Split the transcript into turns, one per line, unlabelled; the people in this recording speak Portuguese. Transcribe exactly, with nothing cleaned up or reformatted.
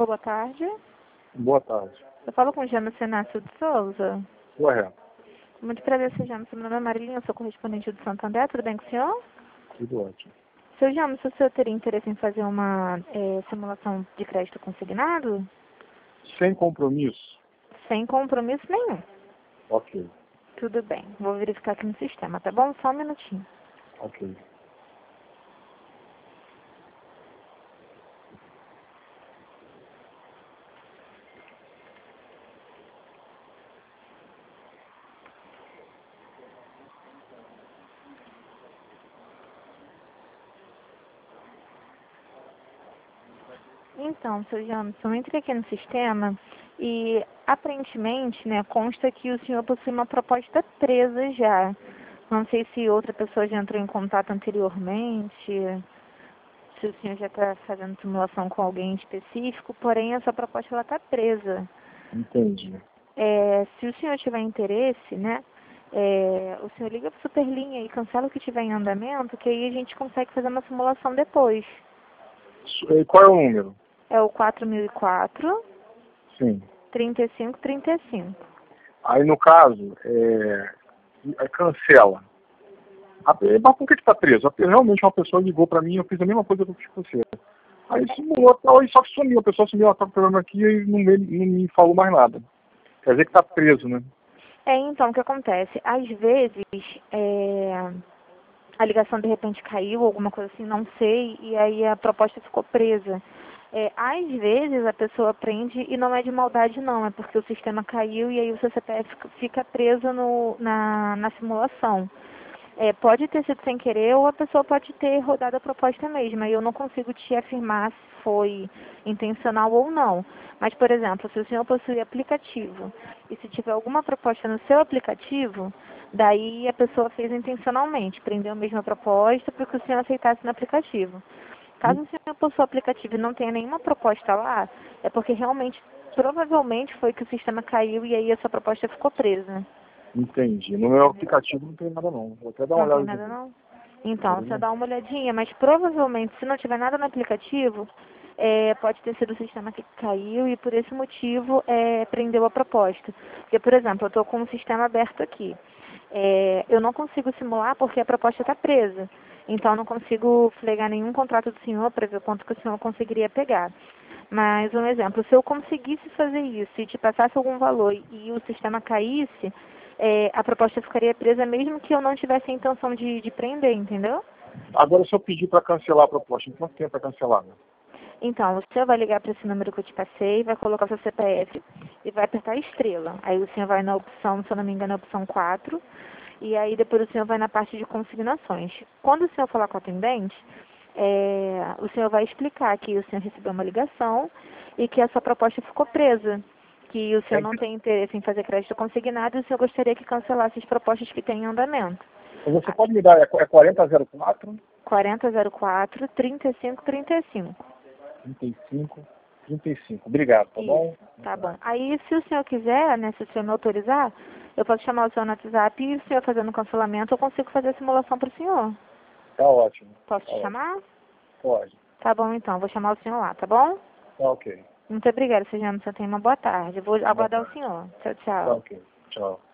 boa tarde.
Boa tarde.
Eu falo com o Jamerson Inácio de Souza.
Correto.
Muito prazer, seu Jamerson. Meu nome é Marilinha, eu sou correspondente do Santander. Tudo bem com o senhor?
Tudo ótimo.
Seu Jamerson, o senhor teria interesse em fazer uma é, simulação de crédito consignado?
Sem compromisso?
Sem compromisso nenhum.
Ok.
Tudo bem. Vou verificar aqui no sistema, tá bom? Só um minutinho.
Ok.
Então, seu Jamerson, entre aqui no sistema e aparentemente, né, consta que o senhor possui uma proposta presa já. Não sei se outra pessoa já entrou em contato anteriormente, se o senhor já está fazendo simulação com alguém específico, porém essa proposta ela está presa.
Entendi.
É, se o senhor tiver interesse, né, é, o senhor liga para o Superlinha e cancela o que tiver em andamento, que aí a gente consegue fazer uma simulação depois.
E qual é o número?
É o quatro mil e quatro,
Sim.
trinta e cinco, trinta e cinco.
Aí, no caso, é... aí cancela. A... Mas por que está preso? Realmente uma pessoa ligou para mim, eu fiz a mesma coisa que eu fiz com você. Aí simulou tal, e só que sumiu. A pessoa sumiu, ela está com problema aqui e não me, não me falou mais nada. Quer dizer que está preso, né?
É, então, o que acontece? Às vezes, é, a ligação de repente caiu, alguma coisa assim, não sei, e aí a proposta ficou presa. É, às vezes a pessoa prende e não é de maldade não, é porque o sistema caiu e aí o seu C P F fica- fica preso no, na, na simulação. É, pode ter sido sem querer ou a pessoa pode ter rodado a proposta mesmo. Aí eu não consigo te afirmar se foi intencional ou não. Mas, por exemplo, se o senhor possui aplicativo e se tiver alguma proposta no seu aplicativo, daí a pessoa fez intencionalmente, prendeu mesmo a proposta para que o senhor aceitasse no aplicativo. Caso o senhor possua aplicativo e não tenha nenhuma proposta lá, é porque realmente, provavelmente foi que o sistema caiu e aí essa proposta ficou presa.
Entendi. No meu aplicativo não tem nada não. Vou até dar uma
Não tem
olhada
nada
aqui.
não? Então, você dá uma olhadinha, mas provavelmente se não tiver nada no aplicativo, é, pode ter sido o sistema que caiu e por esse motivo é, prendeu a proposta. Porque, por exemplo, eu estou com um sistema aberto aqui. É, eu não consigo simular porque a proposta está presa. Então, eu não consigo flegar nenhum contrato do senhor para ver quanto que o senhor conseguiria pegar. Mas, um exemplo, se eu conseguisse fazer isso e te passasse algum valor e o sistema caísse, é, a proposta ficaria presa mesmo que eu não tivesse a intenção de, de prender, entendeu?
Agora, se eu pedir para cancelar a proposta, quanto tempo para cancelar? Né?
Então, o senhor vai ligar para esse número que eu te passei, vai colocar o seu C P F e vai apertar a estrela. Aí o senhor vai na opção, se eu não me engano, na opção quatro, e aí depois o senhor vai na parte de consignações. Quando o senhor falar com o atendente, é, o senhor vai explicar que o senhor recebeu uma ligação e que a sua proposta ficou presa, que o senhor
É,
não tem interesse em fazer crédito consignado e o senhor gostaria que cancelasse as propostas que têm em andamento.
você pode me dar, é quarenta zero quatro,
quarenta zero quatro, trinta e cinco, trinta e cinco.
trinta e cinco, trinta e cinco. Obrigado, tá bom?
Isso, tá bom. Aí, se o senhor quiser, né, se o senhor me autorizar, eu posso chamar o senhor no WhatsApp e o senhor fazendo o cancelamento, eu consigo fazer a simulação para o senhor.
Tá ótimo.
Posso
Tá
te
ótimo.
chamar?
Pode.
Tá bom, então. Vou chamar o senhor lá, tá bom?
Tá ok.
Muito obrigada, senhor. Você tenha uma boa tarde. Eu vou
Boa
aguardar o
tarde.
senhor. Tchau,
Tá
tchau.
ok. Tchau.